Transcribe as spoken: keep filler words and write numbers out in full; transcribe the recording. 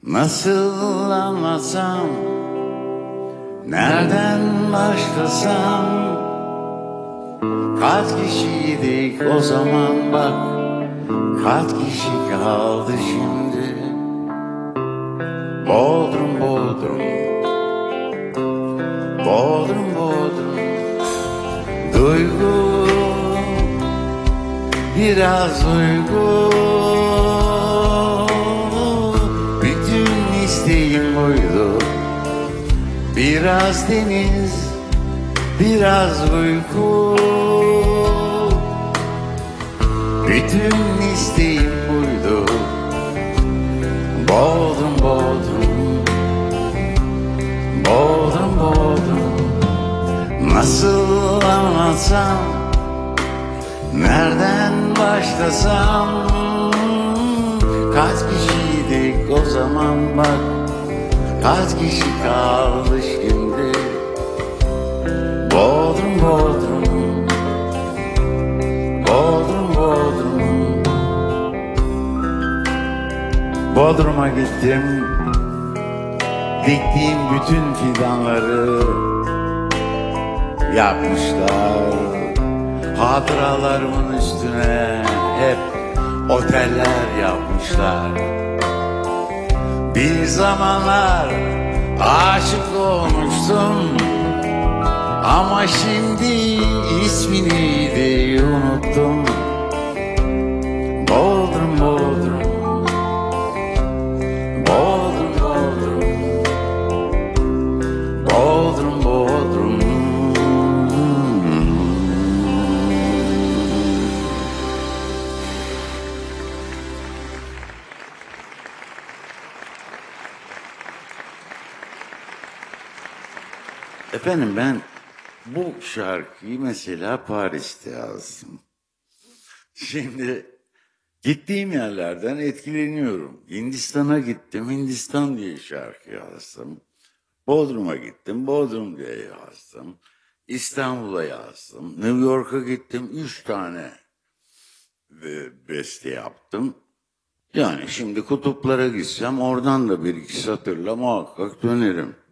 Nasıl anlatsam, nereden başlasam? Kaç kişiydik o zaman bak, kaç kişi kaldı şimdi? Bodrum Bodrum, Bodrum Bodrum. Duygu, biraz uygu, bütün isteğim buydu. Biraz deniz, biraz uyku, bütün isteğim buydu. Bodrum Bodrum, Bodrum Bodrum. Nasıl anlatsam, nereden başlasam? Kaç kişiydik o zaman bak, kaç kişi kaldı şimdi? Bodrum Bodrum, Bodrum Bodrum. Bodrum'a gittim, diktiğim bütün fidanları yapmışlar. Hatıralarımın üstüne hep oteller yapmışlar. Bir zamanlar aşık olmuştum, ama şimdi ismini de unuttum. Bodrum Bodrum, Bodrum Bodrum, Bodrum Bodrum. Efendim, ben bu şarkıyı mesela Paris'te yazdım. Şimdi gittiğim yerlerden etkileniyorum. Hindistan'a gittim, Hindistan diye şarkı yazdım. Bodrum'a gittim, Bodrum diye yazdım. İstanbul'a yazdım. New York'a gittim, üç tane beste yaptım. Yani şimdi kutuplara gitsem oradan da bir iki satırla muhakkak dönerim.